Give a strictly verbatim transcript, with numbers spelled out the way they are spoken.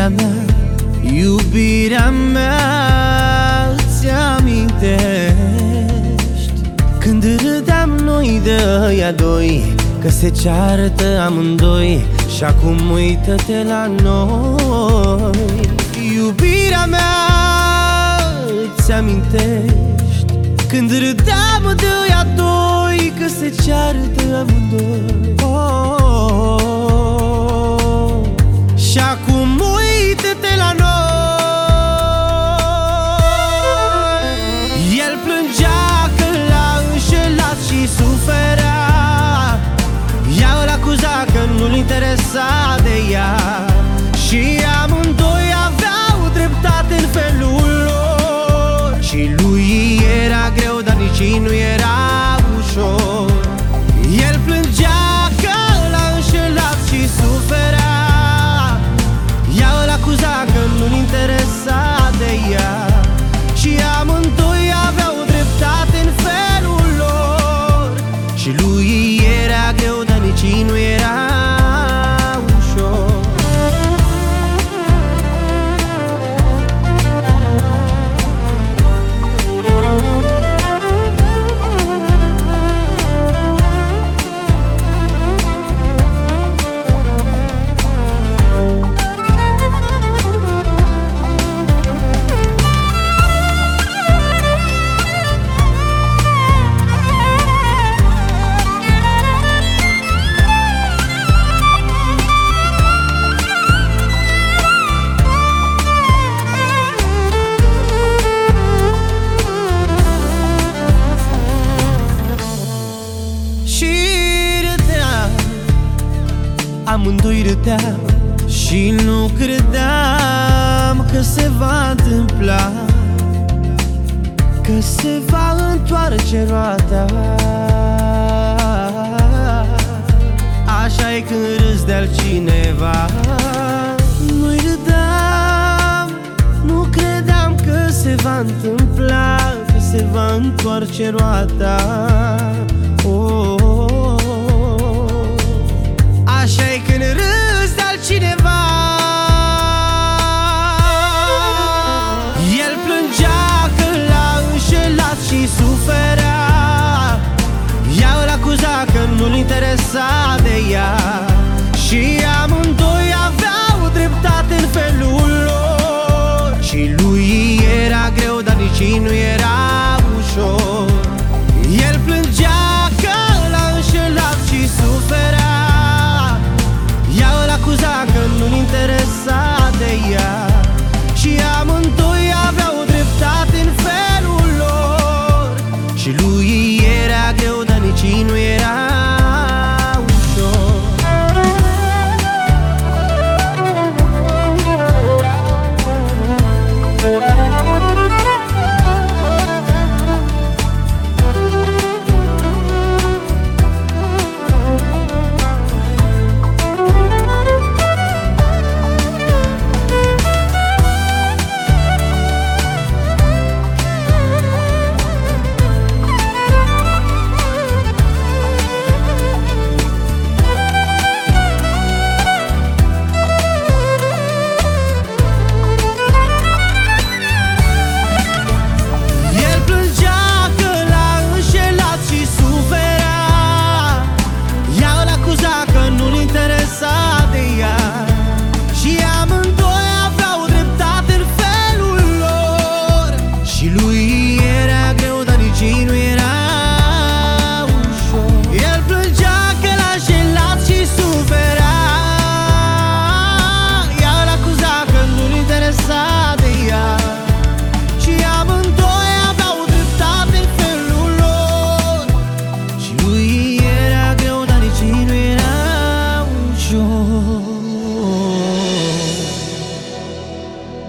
Iubirea mea, iubirea mea, îți amintești când râdeam noi de ăia doi, că se ceartă amândoi și acum uită-te la noi. Iubirea mea, îți amintești când râdeam de ăia doi, că se ceartă amândoi. Oh, oh, oh. Și acum uită-te la noi. El plângea că l-a înșelat și suferea, ea îl acuza că nu-l interesa de ea, și amândoi aveau dreptate în felul lor. Și lui era greu, dar nici nu era ușor. El plângea că l-a înșelat și suferea, ea îl acuza că nu-l interesa de ea, și amândoi aveau dreptate în felul lor. Și lui era greu, dar nici nu era ușor. Amândoi râdeam și nu credeam că se va întâmpla, că se va întoarce roata. Așa-i când râzi de altcineva. Nu-i râdeam, nu credeam că se va întâmpla, că se va întoarce roata. Oh, oh, oh. Așa-i când râzi de altcineva. El plângea că l-a înșelat și suferea, ea îl acuza că nu-l interesa de ea, și amândoi aveau dreptate în felul lor. Și lui era greu, dar nici nu era ușor. El plângea că l-a înșelat și suferea, ea îl acuza că nu-l interesa de ea, și amândoi aveau dreptate în felul lor. Și lui era greu, dar nici nu